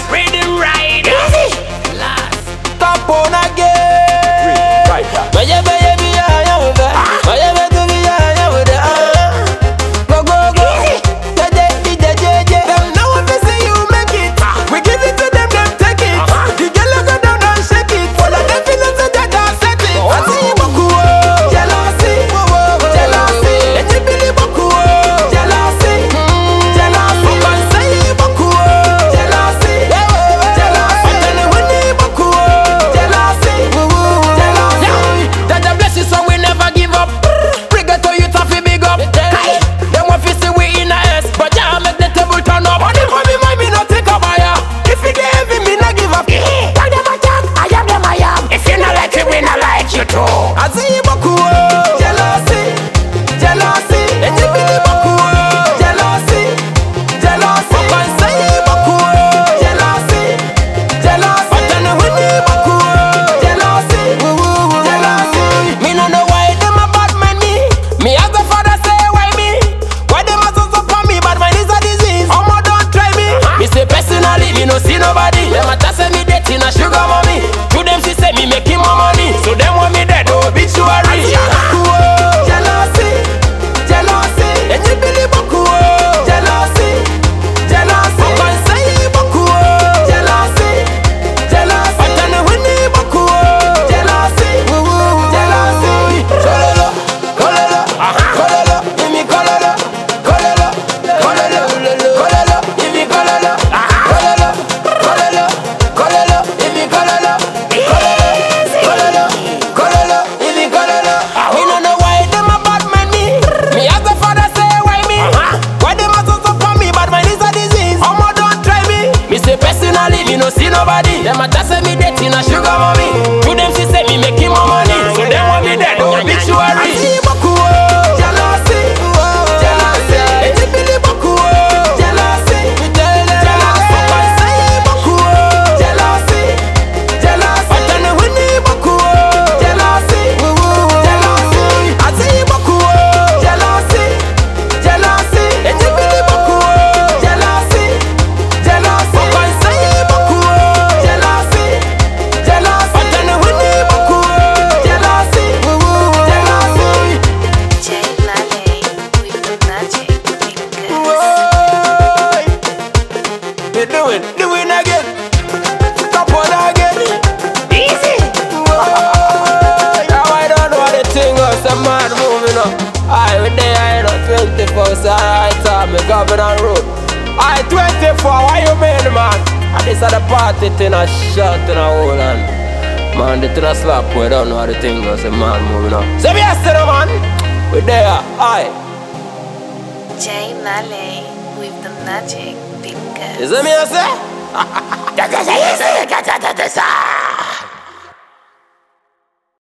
Rhythm ride. Last. Top on again. Right. Baby, baby, I am with that. Baby, baby, I am with that. Go, go, go. Them now if they say you make it, we give it to them, them take it. The girl go down and shake it. All of them feelings so that I set it. I see you boku, jealousy, jealousy. Let you believe boku, jealousy, jealousy. Man say you boku, jealousy, jealousy. Tell you when you boku, jealousy, jealousy. That the blessing so we never give up. Bring it to you to fi big up. Them want fi see we in a S, but yeah make the table turn up. Money for me, me no take a buyer. If you get heavy, me no give up. Tell them I am, I am. If you not like it, we not like you too. I see you boku, jealousy, jealousy. And you believe boku, jealousy, jealousy. Man say you boku, jealousy, jealousy. But then when you boku, jealousy, jealousy. Me no know why them a bad man me. Me as a father say why me? Why them a so for me? Bad man is a disease. Omo don't try me. Me say personally, me no see nobody. Them a say me dating a sugar mommy. To them she say me making more money. So them want me dead, obituary. Jealousy, jealousy. And you believe boku, jealousy, jealousy. Man say you boku, jealousy, jealousy. But then when you boku, jealousy, jealousy. Kololo, kololo, kololo. Give me kololo, kololo, kololo, kololo. Give me kololo, kololo, kololo, kololo. Give me kololo, kololo, kololo. Give me kololo. We no know why them a bad man me. Me as a father say why me? Why them a so for me? Bad man is a disease. Omo don't try me. Me say personally, me no see nobody. Them a say me dating a sugar mommy. To them she say me making more money. So them want me dead, obituary. I see you boku, jealousy, jealousy. And you believe boku, jealousy, jealousy. Man say you boku, jealousy, jealousy. But then when you boku, jealousy, jealousy. I see you boku, jealousy, jealousy. And you believe boku, jealousy, jealousy. Man say you boku, jealousy, jealousy. But then when you boku, jealousy, jealousy. Jay Lale with the magic fingers. Boy, you doing again. Top on again. Easy. Boy, now I don't know the thing was a man moving up. I was there, I know 24, so I thought me governor road. I 24, why you mean, man? And this are the party thing I shot in a hole and man, the thing a slap, we don't know how the thing was a man moving up. So yes, man, we there, aye. Jay Lale with the magic fingers. Is that me I say? That's